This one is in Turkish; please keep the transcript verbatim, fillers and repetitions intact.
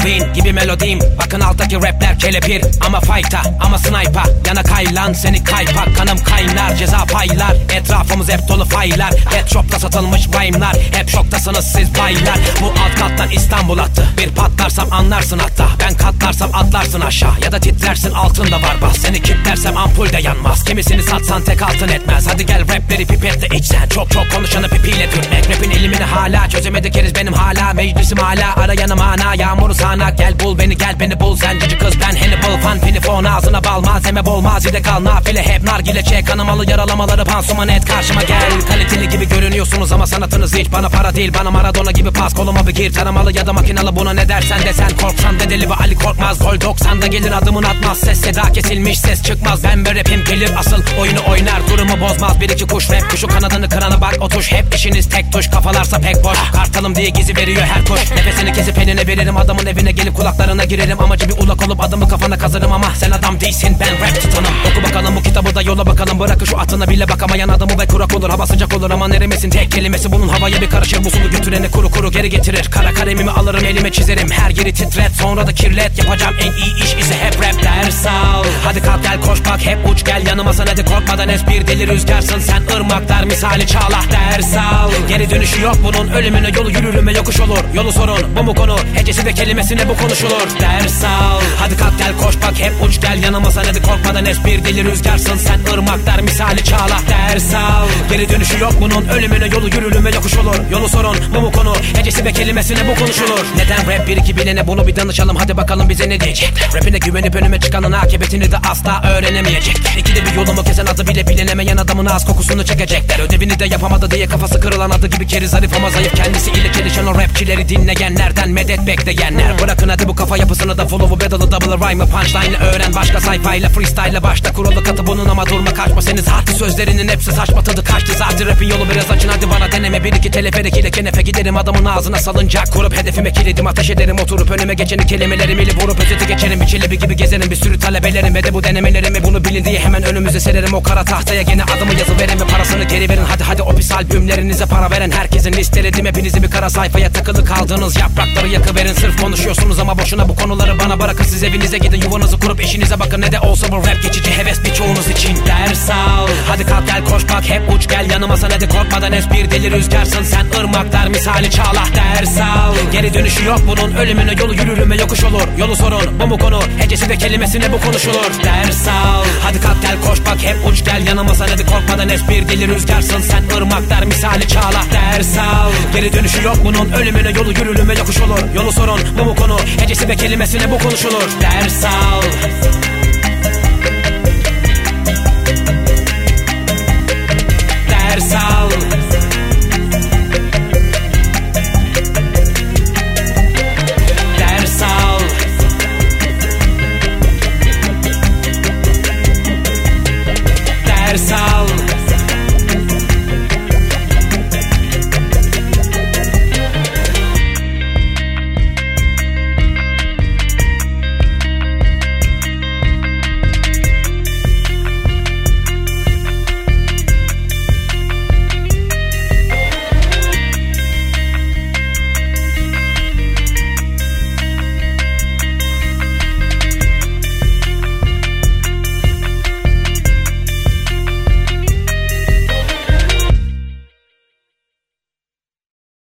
Halloween gibi melodiyim. Bakın alttaki rapler kelepir. Ama fight'a ama sniper. Yana kaylan seni kaypak. Kanım kaynar ceza paylar. Etrafımız hep dolu faylar. Pet shop'ta satılmış rhyme'lar. Hep şoktasınız siz baylar. Bu alt kattan İstanbul attı. Bir patlarsam anlarsın hatta. Ben katlarsam atlarsın aşağı. Ya da titrersin altında var bas. Seni kilitlersem ampul de yanmaz. Kimisini satsan tek altın etmez. Hadi gel rapleri pipetle içsen. Çok çok konuşanı pipiyle dürtmek. Rapin elimini hala çözemedi keriz benim hala. Meclisim hala arayanı mana. Yağmuru sana gel bul beni gel beni bul. Zencici kız ben Hannibal fan pinifon. Ağzına bal malzeme bol mazide kal. Nafile hep nargile çek. Kanamalı yaralamaları pansuman et karşıma gel. Kaliteli gibi görünüyorsunuz ama sanatınız hiç bana para değil. Bana Maradona gibi pas koluma bir gir. Taramalı ya da makinalı buna ne dersen de sen. Korksan de deli ve Ali Korkmaz. Gol doksanda gelir adımın atmaz. Ses seda kesilmiş ses çıkmaz. Ben ve rapim gelir asıl oyunu oynar. Durumu bozmaz bir iki kuş rap. Kuşu kanadını kırana bak o tuş. Hep işiniz tek tuş kafalarsa pek boş. Kartalım diye gizi veriyor her kuş. Nefesini kesip eline veririm adamın evine gelip kulaklarına girerim. Amacı bir ulak olup adamı kafana kazırım ama sen adam değilsin ben rap titanım. Oku bakalım bu kitabı da yola bakalım. Bırakın şu atına bile bakamayan adamı ve kurak olur. Hava sıcak olur ama erimesin tek kelimesi bunun havaya bir karışır. Musulu götüreni kuru kuru geri getirir. Kara kalemimi alırım elime çizerim. Her yeri titret sonra da kirlet. Yapacağım en iyi iş ise hep rap ders al. Hadi kalk gel koş bak hep uç gel yanıma sen hadi korkmadan es bir deli rüzgarsın. Sen ırmaklar misali çağlah ders al. Geri dönüşü yok bunun ölümüne yolu yürürüm ve yokuş olur. Yolu sorun bu mu konu hecesi ve kelimesine bu konuşulur. Ders al. Hadi kalk gel koş bak hep uç gel yanıma sen hadi korkmadan es bir deli rüzgarsın. Sen ırmaklar misali çağlah ders al. Geri dönüşü yok bunun ölümüne yolu yürürüm ve yokuş olur. Yolu sorun bu mu konu hecesi ve kelimesine bu konuşulur. Neden rap bir iki bilene bunu bir danışalım hadi bakalım bize ne diyecek. Rapine güvenip önüme çıkanın akıbetini de asla öğrenemeyecek. İkide bir yolumu kesen adı bile bilinemeyen adamın ağız kokusunu çekecekler. Ödevini de yapamadı diye kafası kırılan adı gibi keri zarif ama zayıf. Kendisiyle çelişen o rapçileri dinleyenlerden medet bekleyenler. Bırakın hadi bu kafa yapısını da follow'u battle'ı double rhyme'ı punchline'ı öğren. Başka sayfayla freestyle'la başta kuralı katı bunun ama durma kaçma. Senin zaten sözlerinin hepsi saçma tadı kaçtı. Zaten rapin yolu biraz açın hadi bana deneme. Bir iki teleferik ile kenefe giderim adamın ağzına salıncak kurup hedefime kilidim ateş ederim. Oturup önüme geçeni kelimelerimi ili vurup özeti geçerim. Bir çelebi gibi gezerim bir sürü talebelerim ve de bu denemelerimi bunu bilin diye hemen önümüze sererim. O kara tahtaya gene adımı yazı verin ve parasını geri verin. Hadi hadi o pis albümlerinize para veren herkesin listeledim. Hepinizi bir kara sayfaya takılı kaldığınız yaprakları yakıverin. Sırf konuşuyorsunuz ama boşuna bu konuları bana bırakın. Siz evinize gidin yuvanızı kurup eşinize bakın. Ne de olsa bu rap geçici heves birçoğunuz için. Ders al. Hadi kalk gel koş bak hep uç gel yanıma sen hadi korkmadan es bir deli rüzgarsın. Sen ırmaklar misali çağlah ders al. Geri dönüşü yok bunun ölümüne yolu yürürüm ve yokuş olur. Yolu sorun bu mu konu hecesi ve kelimesine bu konuşulur. Ders al. Hadi kalk gel koş bak hep uç gel yanıma sen hadi korkmadan es bir deli rüzgarsın. Sen ırmaklar misali çağlah ders al. Geri dönüşü yok bunun ölümüne yolu yürürüm ve yokuş olur. Yolu sorun bu mu konu hecesi ve kelimesine bu konuşulur. Ders al.